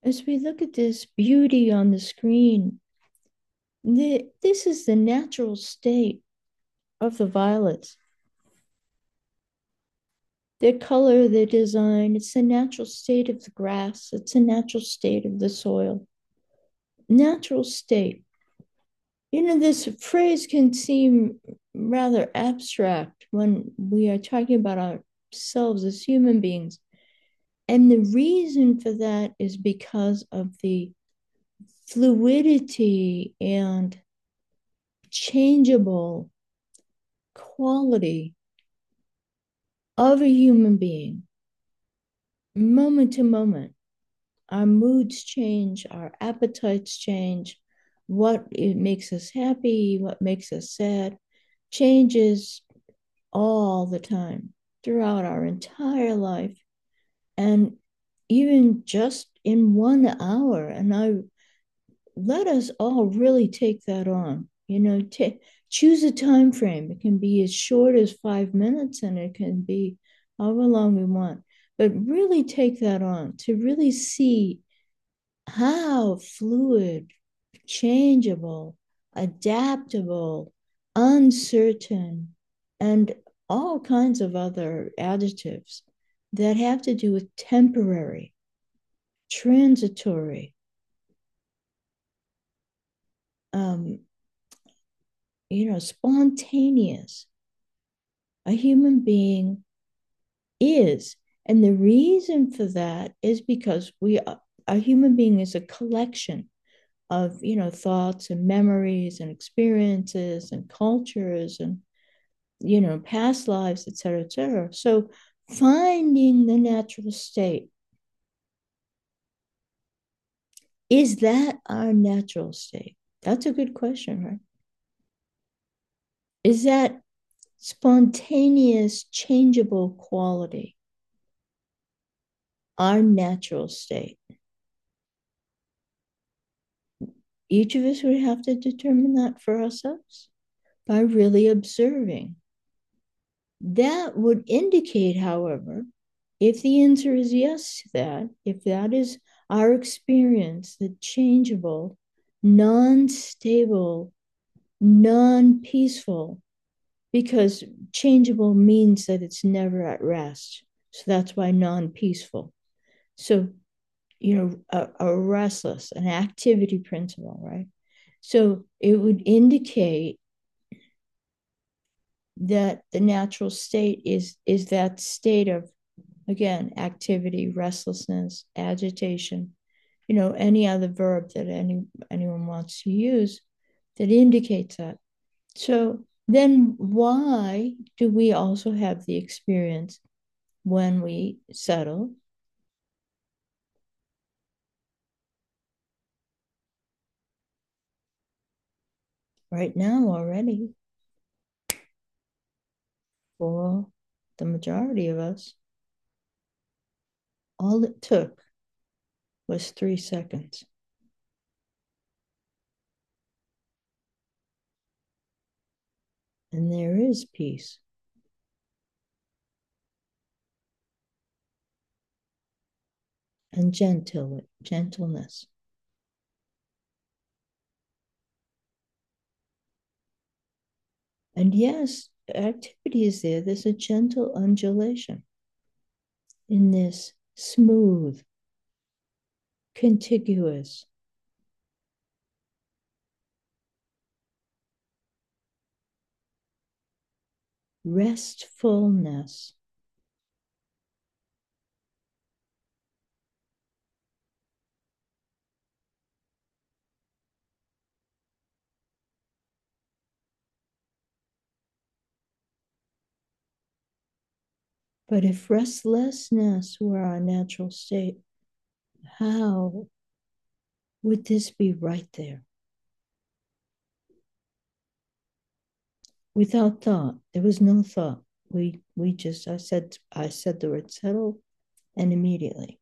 as we look at this beauty on the screen, this is the natural state of the violets. Their color, their design, it's the natural state of the grass, it's the natural state of the soil. Natural state. This phrase can seem rather abstract when we are talking about ourselves as human beings. And the reason for that is because of the fluidity and changeable quality of a human being, moment to moment. Our moods change, our appetites change, what it makes us happy, what makes us sad, changes all the time throughout our entire life. And even just in 1 hour, and I let us all really take that on. Choose a time frame. It can be as short as 5 minutes, and it can be however long we want. But really take that on to really see how fluid, changeable, adaptable, uncertain, and all kinds of other adjectives that have to do with temporary, transitory, um, spontaneous a human being is. And the reason for that is because a human being is a collection of, thoughts and memories and experiences and cultures and, past lives, et cetera, et cetera. So finding the natural state, is that our natural state? That's a good question, right? Is that spontaneous, changeable quality our natural state? Each of us would have to determine that for ourselves by really observing. That would indicate, however, if the answer is yes to that, if that is our experience, the changeable, non stable, non peaceful, because changeable means that it's never at rest. So that's why non peaceful. So, a restless, an activity principle, right? So it would indicate that the natural state is that state of, again, activity, restlessness, agitation, any other verb that anyone wants to use that indicates that. So then why do we also have the experience when we settle right now already? For the majority of us, all it took was 3 seconds. And there is peace. And gentleness. And yes, activity is there. There's a gentle undulation in this smooth, contiguous, restfulness. But if restlessness were our natural state, how would this be right there? Without thought. There was no thought. We just I said the word settle, and immediately,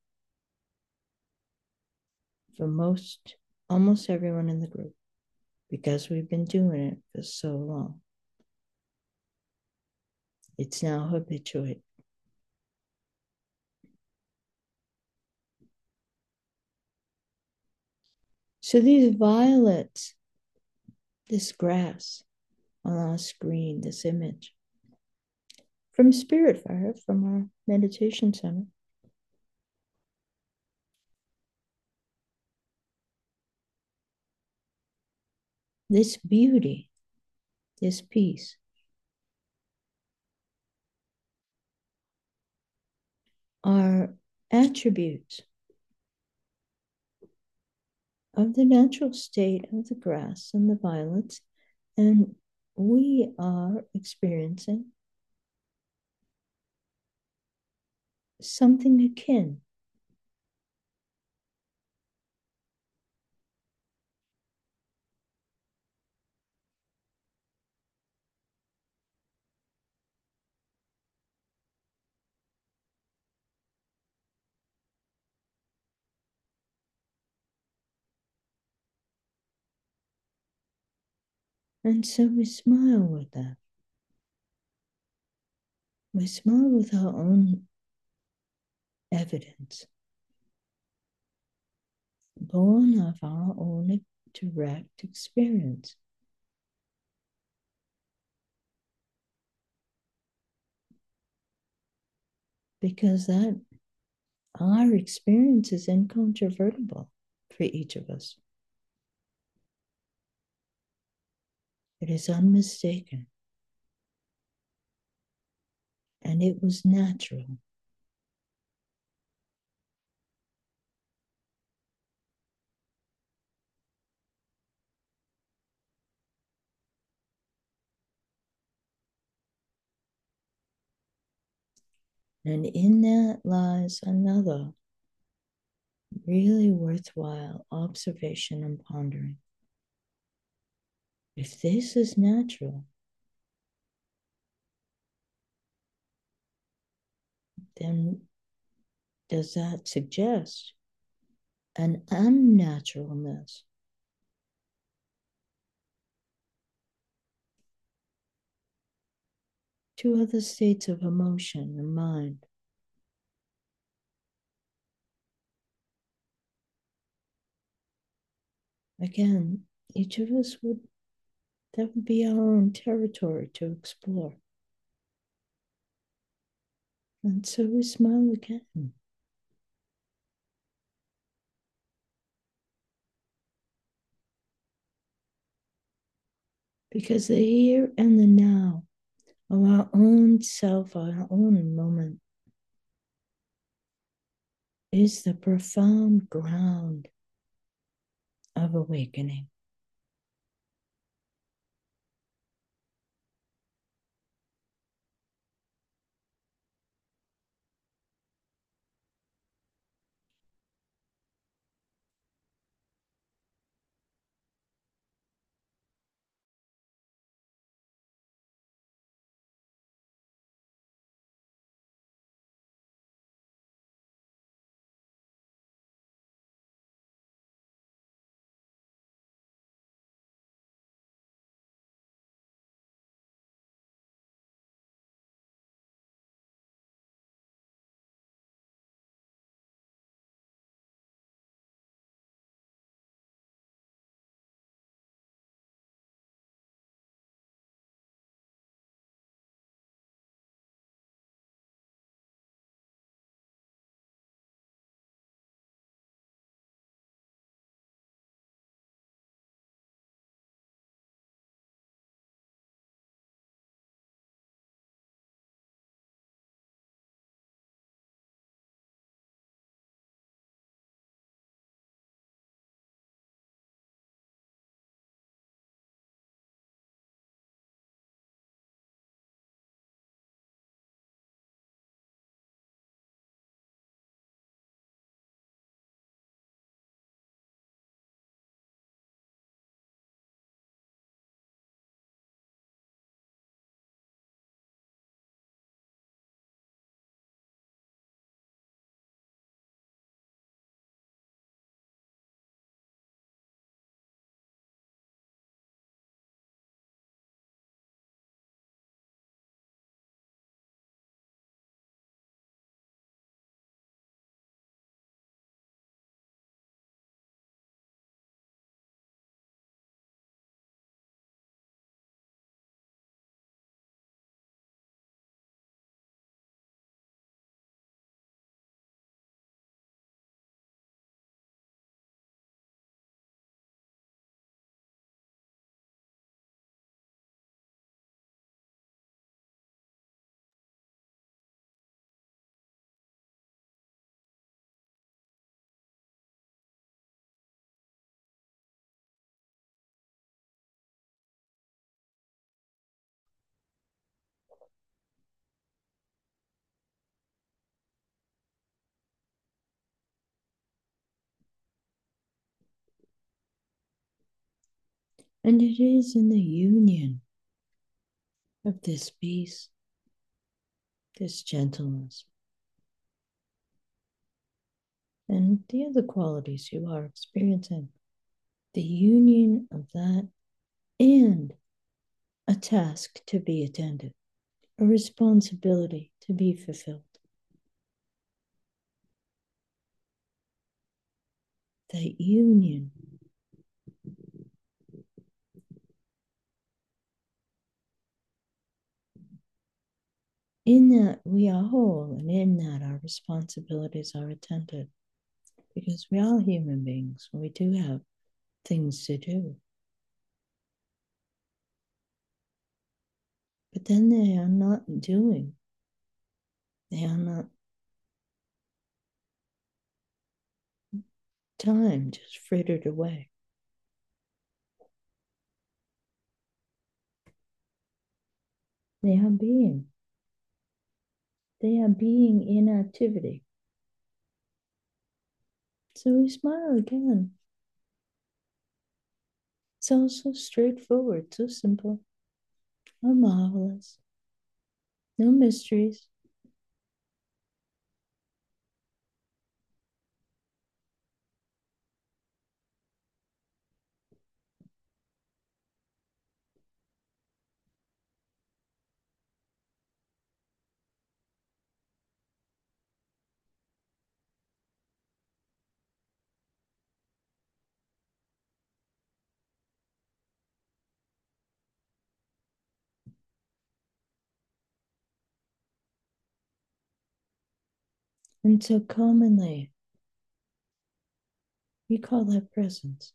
for almost everyone in the group, because we've been doing it for so long, it's now habituate. So these violets, this grass on our screen, this image from Spirit Fire, from our meditation center, this beauty, this peace, are attributes of the natural state of the grass and the violets, and we are experiencing something akin. And so we smile with that. We smile with our own evidence, born of our own direct experience. Because that our experience is incontrovertible for each of us. It is unmistaken. And it was natural. And in that lies another really worthwhile observation and pondering. If this is natural, then does that suggest an unnaturalness to other states of emotion and mind? Again, each of us would, that would be our own territory to explore. And so we smile again. Because the here and the now of our own self, our own moment, is the profound ground of awakening. And it is in the union of this peace, this gentleness, and the other qualities you are experiencing, the union of that and a task to be attended, a responsibility to be fulfilled. That union in that we are whole and in that our responsibilities are attended because we are human beings. We do have things to do. But then they are not doing, they are not time just frittered away. They are being. They are being in activity. So we smile again. It's all so straightforward, so simple, oh marvelous. No mysteries. And so commonly we call that presence.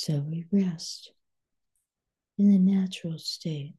So we rest in the natural state.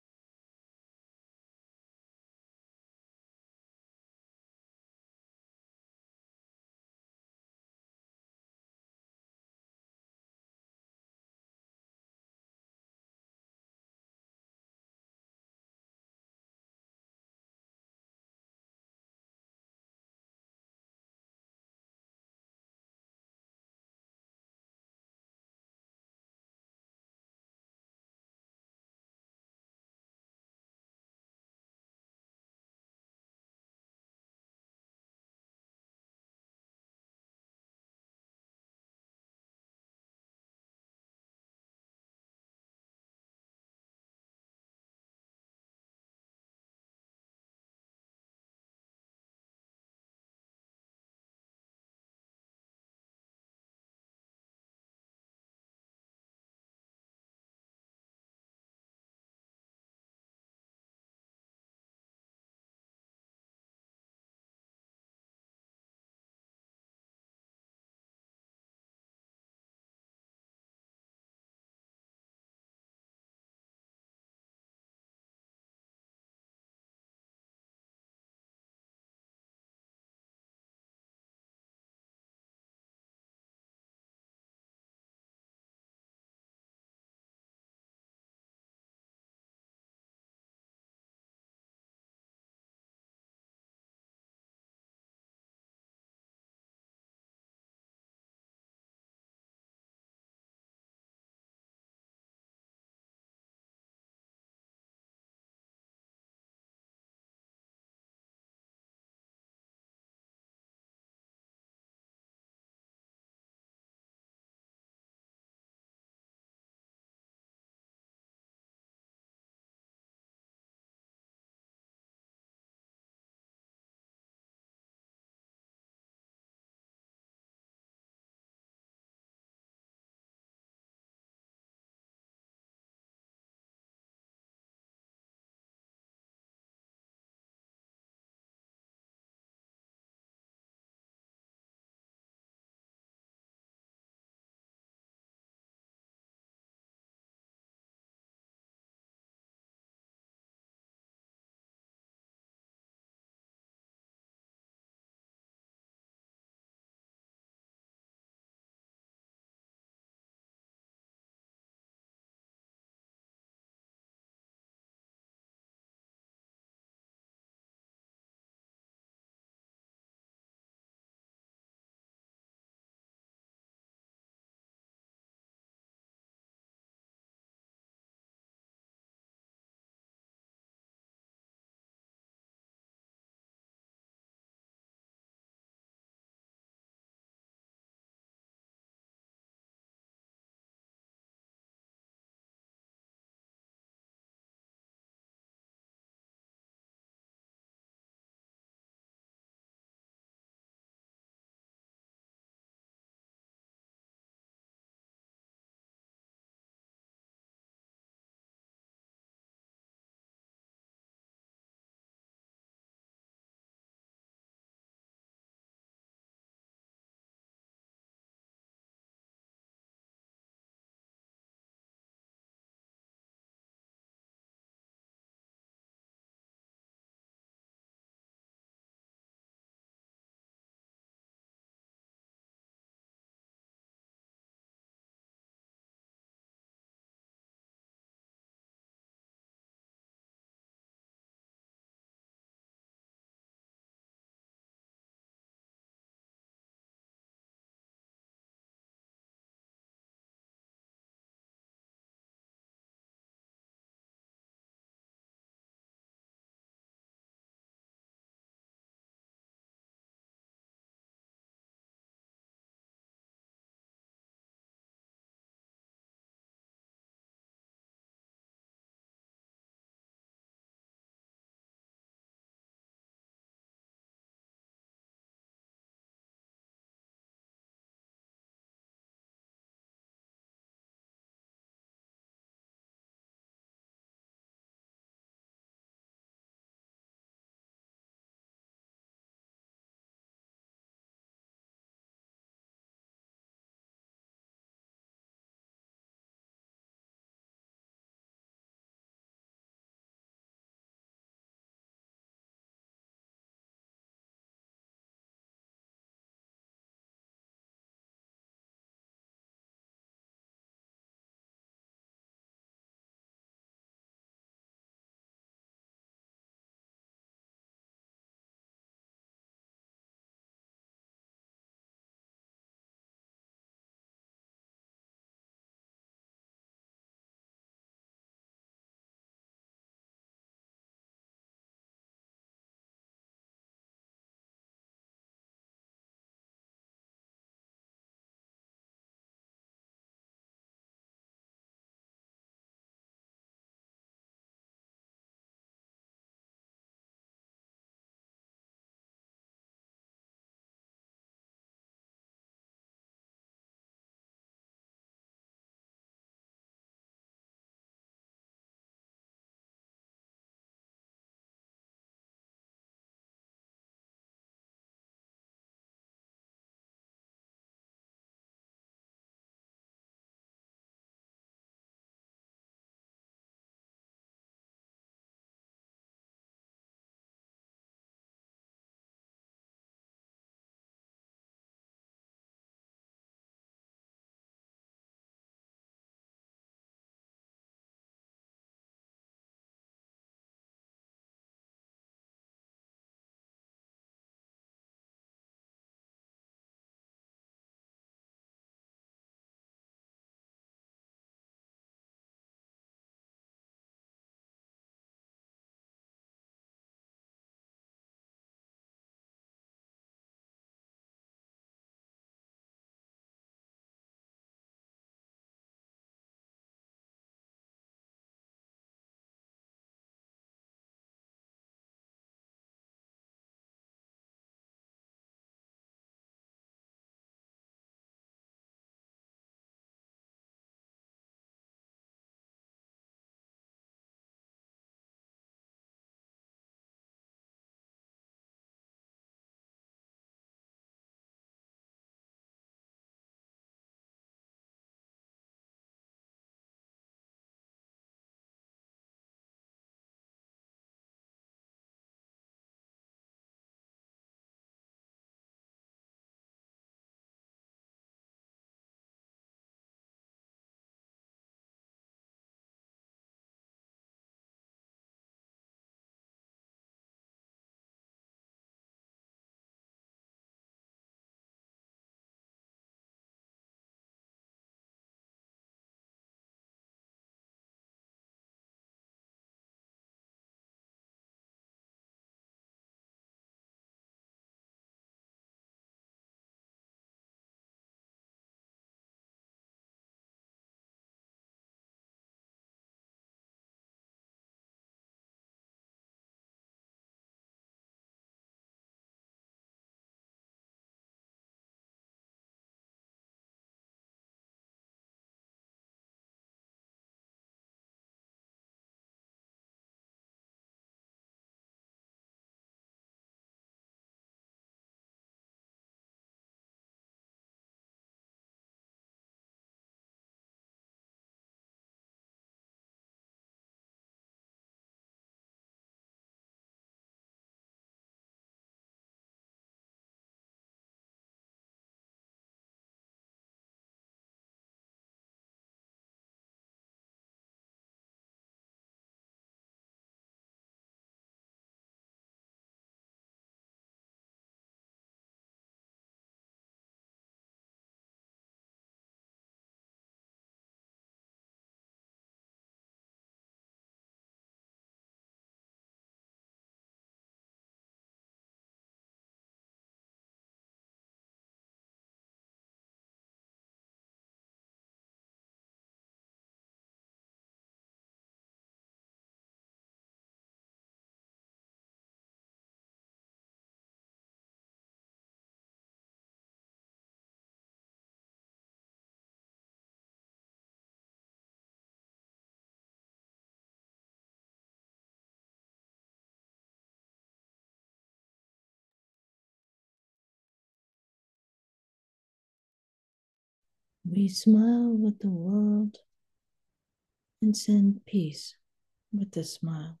We smile with the world and send peace with a smile.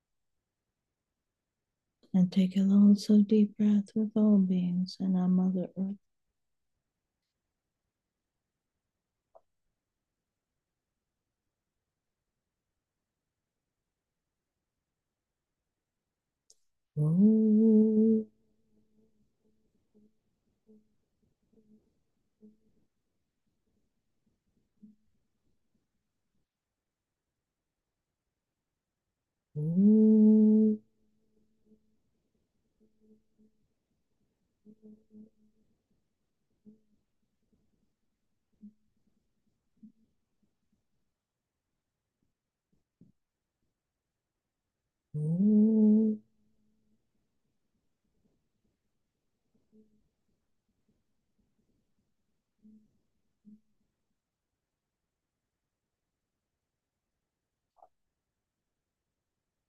And take a long, slow, deep breath with all beings and our Mother Earth. Ooh. Ooh. Ooh.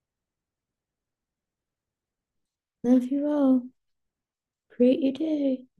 Love you all. Create your day.